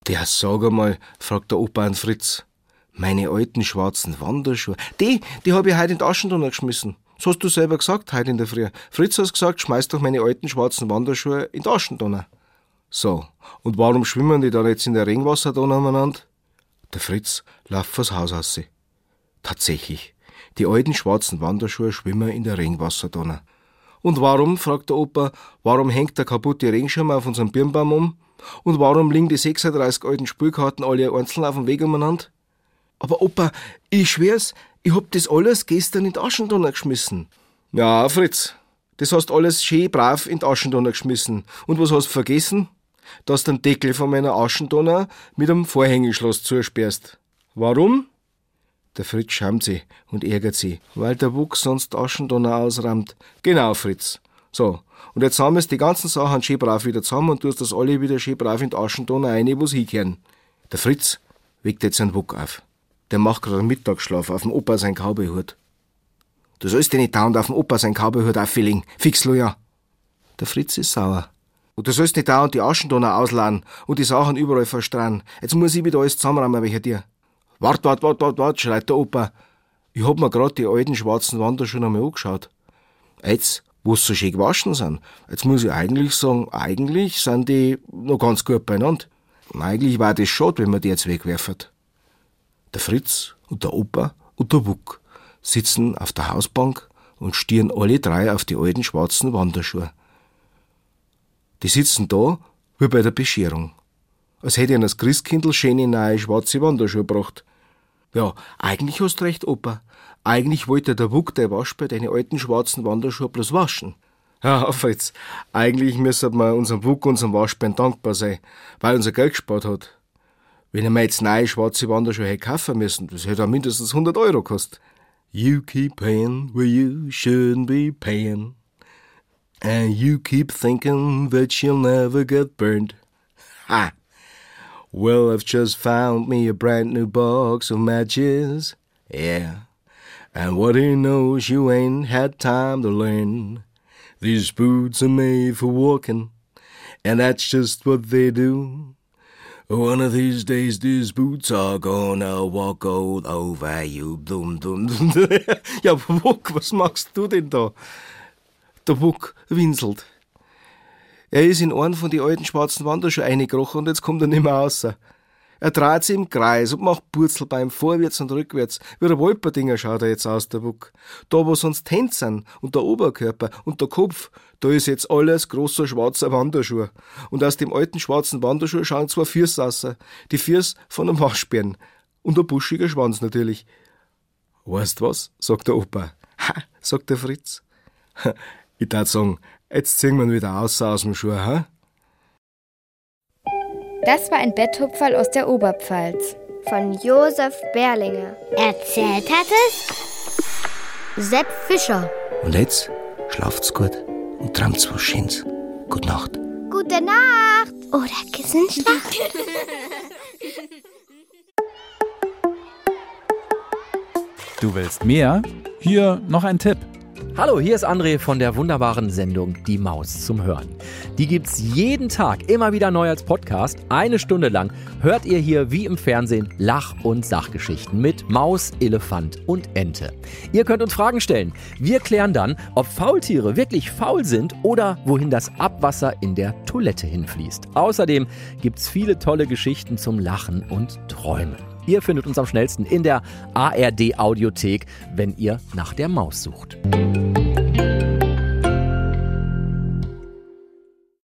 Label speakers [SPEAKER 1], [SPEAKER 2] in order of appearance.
[SPEAKER 1] Der, sag einmal, fragt der Opa an Fritz. Meine alten schwarzen Wanderschuhe. Die hab ich heute in die Aschentonne geschmissen. Das hast du selber gesagt, heute in der Früh. Fritz hat gesagt, schmeiß doch meine alten schwarzen Wanderschuhe in die Aschentonne. So, und warum schwimmen die dann jetzt in der Regenwassertonne umeinander? Der Fritz läuft vors Haus raus. Tatsächlich, die alten schwarzen Wanderschuhe schwimmen in der Regenwassertonne. Und warum, fragt der Opa, warum hängt der kaputte Regenschirm auf unserem Birnbaum um? Und warum liegen die 36 alten Spielkarten alle einzeln auf dem Weg umeinander? Aber Opa, ich schwör's, ich hab das alles gestern in die Aschentonne geschmissen. Ja, Fritz, das hast alles schön brav in die Aschentonne geschmissen. Und was hast du vergessen? Dass du den Deckel von meiner Aschentonne mit einem Vorhängeschloss zusperrst. Warum? Der Fritz schämt sich und ärgert sich, weil der Wuchs sonst die Aschentonne ausrammt. Genau, Fritz. So, und jetzt sammelst die ganzen Sachen schön brav wieder zusammen und tust das alle wieder schön brav in die Aschentonne rein, wo's hinkehren. Der Fritz weckt jetzt einen Wuck auf. Der macht gerade einen Mittagsschlaf auf dem Opa sein Cowboyhut. Du sollst dir nicht dauernd auf dem Opa sein Cowboyhut auffälligen. Fixlo ja. Der Fritz ist sauer. Und du sollst nicht dauernd die Aschentonne ausladen und die Sachen überall verstrahlen. Jetzt muss ich wieder alles zusammenräumen wegen dir. Wart, schreit der Opa. Ich hab mir grad die alten schwarzen Wanderschuhe noch mal angeschaut. Jetzt, wo's so schön gewaschen sind, jetzt muss ich eigentlich sagen, eigentlich sind die noch ganz gut beieinander. Eigentlich war das schade, wenn man die jetzt wegwerfen. Der Fritz und der Opa und der Wuck sitzen auf der Hausbank und stieren alle drei auf die alten schwarzen Wanderschuhe. Die sitzen da wie bei der Bescherung. Als hätte ihnen das Christkindl schöne neue schwarze Wanderschuhe gebracht. Ja, eigentlich hast du recht, Opa. Eigentlich wollte der Wuck, der Waschbär, deine alten schwarzen Wanderschuhe bloß waschen. Ja, Fritz, eigentlich müssen wir unserem Wuck, unserem Waschbären dankbar sein, weil er unser Geld gespart hat. Wenn wir jetzt neue schwarze Wanderschuhe hätte kaufen müssen, das hätte auch mindestens 100 Euro gekostet. You keep paying where you shouldn't be paying. And you keep thinking that you'll never get burned. Ha! Well, I've just found me a brand new box of matches. Yeah. And what he knows you ain't had time to learn. These boots are made for walking, and that's just what they do. One of these days these boots are gonna walk all over you. Dum, dum, dum. Ja, Wuck, was machst du denn da? Der Wuck winselt. Er ist in einen von die alten schwarzen Wanderschuhen reingekrochen und jetzt kommt er nicht mehr raus. Er dreht sich im Kreis und macht Purzelbein vorwärts und rückwärts. Wie ein Wolperdinger schaut er jetzt aus, der Wuck. Da, wo sonst die Hände sind und der Oberkörper und der Kopf, da ist jetzt alles großer schwarzer Wanderschuh. Und aus dem alten schwarzen Wanderschuh schauen 2 Füße raus. Die Füße von einem Waschbären. Und ein buschiger Schwanz natürlich. Weißt was? Sagt der Opa. Ha, sagt der Fritz. Ich darf sagen, jetzt ziehen wir ihn wieder aus dem Schuh, ha?
[SPEAKER 2] Das war ein Betthupferl aus der Oberpfalz.
[SPEAKER 3] Von Josef Berlinger.
[SPEAKER 4] Erzählt hat es Sepp Fischer.
[SPEAKER 1] Und jetzt schlaft's gut und träumt's was Schönes. Gute Nacht.
[SPEAKER 3] Gute Nacht.
[SPEAKER 4] Oder Kissenschlacht.
[SPEAKER 5] Du willst mehr? Hier noch ein Tipp.
[SPEAKER 6] Hallo, hier ist André von der wunderbaren Sendung Die Maus zum Hören. Die gibt's jeden Tag immer wieder neu als Podcast. 1 Stunde lang hört ihr hier wie im Fernsehen Lach- und Sachgeschichten mit Maus, Elefant und Ente. Ihr könnt uns Fragen stellen. Wir klären dann, ob Faultiere wirklich faul sind oder wohin das Abwasser in der Toilette hinfließt. Außerdem gibt's viele tolle Geschichten zum Lachen und Träumen. Ihr findet uns am schnellsten in der ARD-Audiothek, wenn ihr nach der Maus sucht.